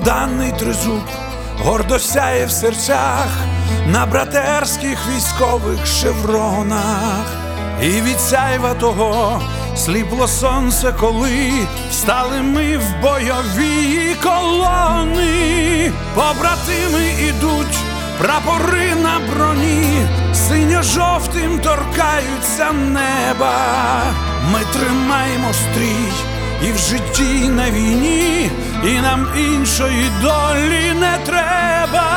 Богданний тризуб гордо сяє в серцях на братерських військових шевронах. І від сяйва того сліпло сонце, коли стали ми в бойові колони. Побратими ідуть, прапори на броні, синьо-жовтим торкаються неба. Ми тримаємо стрій і в житті, і на війні, і нам іншої долі не треба.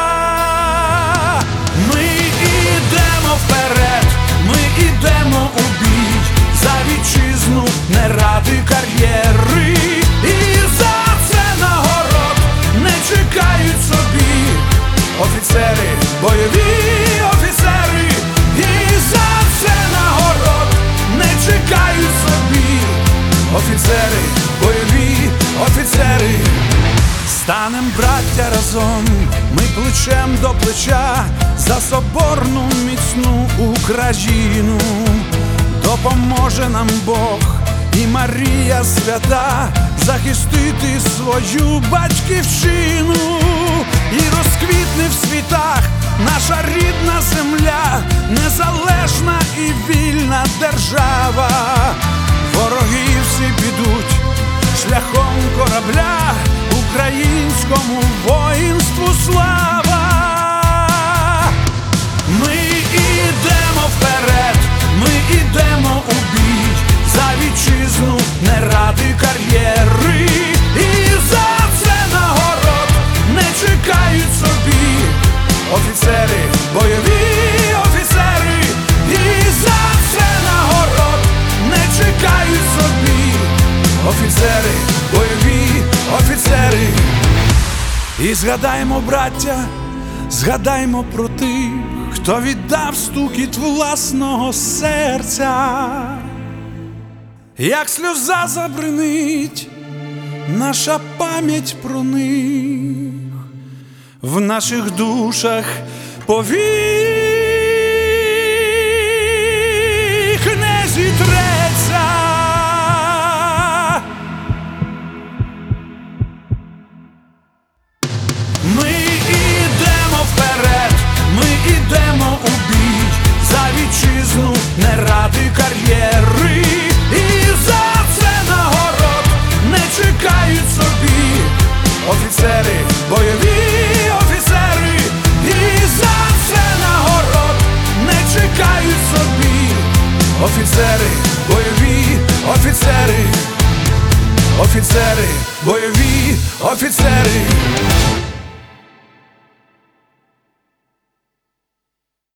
Ми ідемо вперед, ми ідемо у бій, за вітчизну, не ради кар'єри. І за це нагород не чекають собі офіцери, бойові офіцери. І за це нагород не чекають собі офіцери, бойові офіцери. Станем, браття, разом, ми плечем до плеча за соборну міцну Україну. Допоможе нам Бог і Марія свята захистити свою батьківщину. І розквітне в світах наша рідна земля, незалежна і вільна держава. Вороги всі підуть шляхом корабля, українському воїнству слава. Ми ідемо вперед, ми ідемо у бій, за вітчизну, не ради кар'єри. І за це нагород не чекають собі офіцери, бойові офіцери. І за це нагород не чекають собі офіцери, бойові офіцери. І згадаймо, браття, згадаймо про тих, хто віддав стукіт власного серця. Як сльоза забринить наша пам'ять про них, в наших душах повік не зітреться. Ми ідемо вперед, ми ідемо у бій, за вітчизну, не ради кар'єри. І за це нагород не чекають собі офіцери, бойові офіцери. І за це нагород не чекають собі офіцери, бойові офіцери. Офіцери, бойові офіцери.